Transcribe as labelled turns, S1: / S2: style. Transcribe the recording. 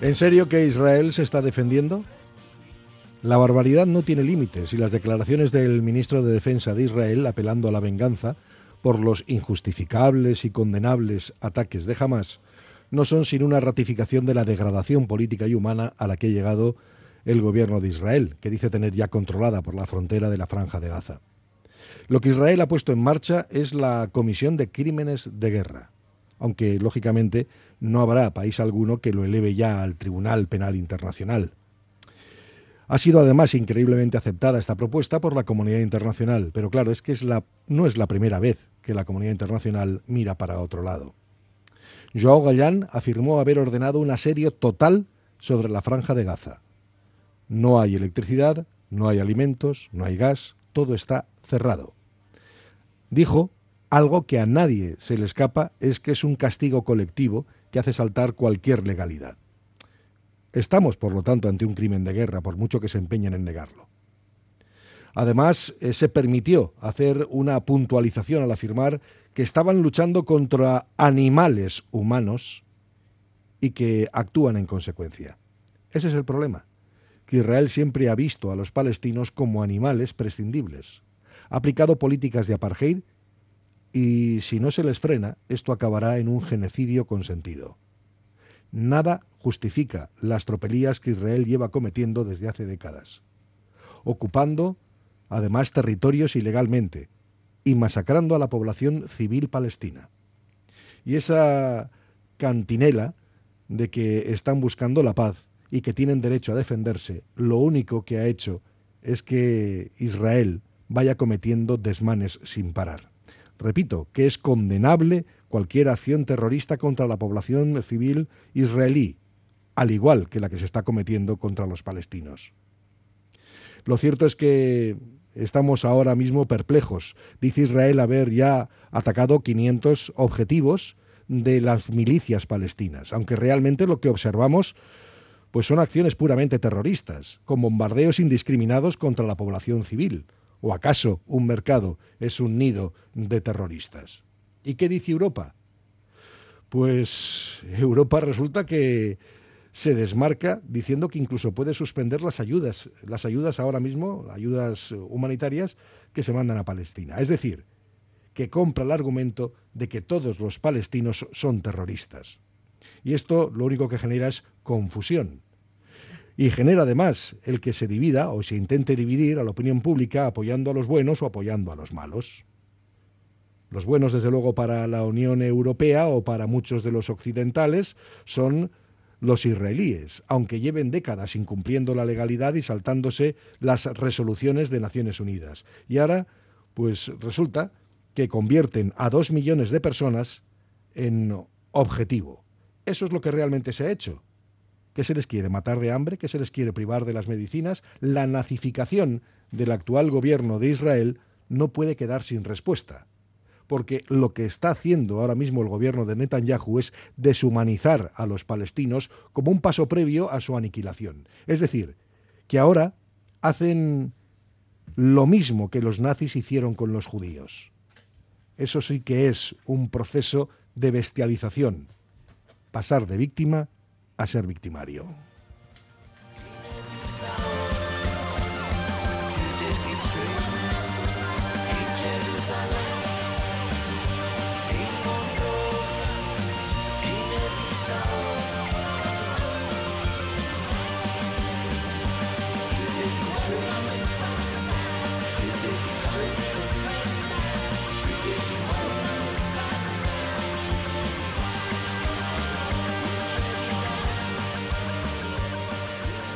S1: ¿En serio que Israel se está defendiendo? La barbaridad no tiene límites y las declaraciones del ministro de Defensa de Israel apelando a la venganza por los injustificables y condenables ataques de Hamás no son sino una ratificación de la degradación política y humana a la que ha llegado el gobierno de Israel, que dice tener ya controlada por la frontera de la Franja de Gaza. Lo que Israel ha puesto en marcha es la Comisión de Crímenes de Guerra, aunque, lógicamente, no habrá país alguno que lo eleve ya al Tribunal Penal Internacional. Ha sido además increíblemente aceptada esta propuesta por la comunidad internacional, pero claro, es que no es la primera vez que la comunidad internacional mira para otro lado. Joao Gallán afirmó haber ordenado un asedio total sobre la Franja de Gaza. No hay electricidad, no hay alimentos, no hay gas, todo está cerrado. Dijo algo que a nadie se le escapa, es que es un castigo colectivo que hace saltar cualquier legalidad. Estamos, por lo tanto, ante un crimen de guerra, por mucho que se empeñen en negarlo. Además, se permitió hacer una puntualización al afirmar que estaban luchando contra animales humanos y que actúan en consecuencia. Ese es el problema, que Israel siempre ha visto a los palestinos como animales prescindibles. Ha aplicado políticas de apartheid y, si no se les frena, esto acabará en un genocidio consentido. Nada justifica las tropelías que Israel lleva cometiendo desde hace décadas, ocupando, además, territorios ilegalmente y masacrando a la población civil palestina. Y esa cantinela de que están buscando la paz y que tienen derecho a defenderse, lo único que ha hecho es que Israel vaya cometiendo desmanes sin parar. Repito, que es condenable cualquier acción terrorista contra la población civil israelí, al igual que la que se está cometiendo contra los palestinos. Lo cierto es que estamos ahora mismo perplejos. Dice Israel haber ya atacado 500 objetivos de las milicias palestinas, aunque realmente lo que observamos pues son acciones puramente terroristas, con bombardeos indiscriminados contra la población civil. ¿O acaso un mercado es un nido de terroristas? ¿Y qué dice Europa? Pues Europa resulta que se desmarca diciendo que incluso puede suspender las ayudas ahora mismo, ayudas humanitarias que se mandan a Palestina. Es decir, que compra el argumento de que todos los palestinos son terroristas. Y esto lo único que genera es confusión. Y genera además el que se divida o se intente dividir a la opinión pública apoyando a los buenos o apoyando a los malos. Los buenos, desde luego, para la Unión Europea o para muchos de los occidentales son los israelíes, aunque lleven décadas incumpliendo la legalidad y saltándose las resoluciones de Naciones Unidas. Y ahora, pues resulta que convierten a 2 millones de personas en objetivo. Eso es lo que realmente se ha hecho. ¿Qué se les quiere? ¿Matar de hambre? ¿Qué se les quiere? ¿Privar de las medicinas? La nazificación del actual gobierno de Israel no puede quedar sin respuesta, porque lo que está haciendo ahora mismo el gobierno de Netanyahu es deshumanizar a los palestinos como un paso previo a su aniquilación. Es decir, que ahora hacen lo mismo que los nazis hicieron con los judíos. Eso sí que es un proceso de bestialización, pasar de víctima a ser victimario.